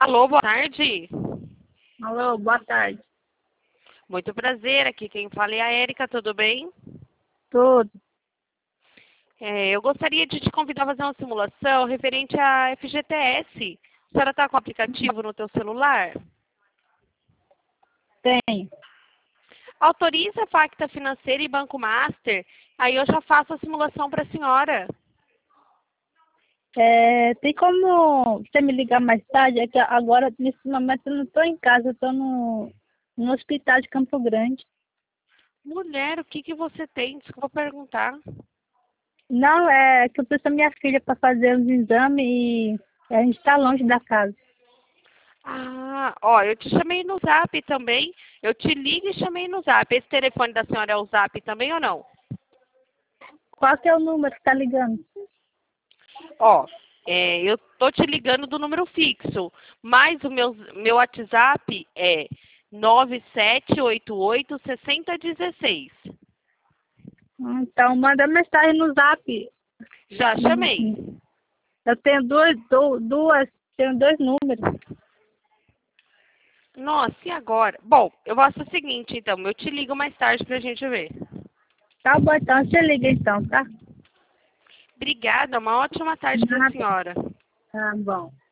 Alô, boa tarde. Alô, boa tarde. Muito prazer, aqui quem fala é a Érica, tudo bem? Tudo. Eu gostaria de te convidar a fazer uma simulação referente à FGTS. A senhora está com o aplicativo no teu celular? Tem. Autoriza a Facta Financeira e Banco Master, aí eu já faço a simulação para a senhora. Tem como você me ligar mais tarde? É que agora, nesse momento, eu não estou em casa, eu estou no hospital de Campo Grande. Mulher, o que você tem? Desculpa perguntar. Não, é que eu preciso da minha filha para fazer os exames e a gente está longe da casa. Eu te chamei no Zap também. Eu te ligo e chamei no Zap. Esse telefone da senhora é o Zap também ou não? Qual que é o número que está ligando? Eu tô te ligando do número fixo, mas o meu WhatsApp é 9788-6016. Então, manda mensagem no Zap. Já chamei. Eu tenho tenho dois números. Nossa, e agora? Bom, eu faço o seguinte, então. Eu te ligo mais tarde pra gente ver. Tá bom, então você liga então, tá? Obrigada, uma ótima tarde pra Nada. senhora. Tá bom.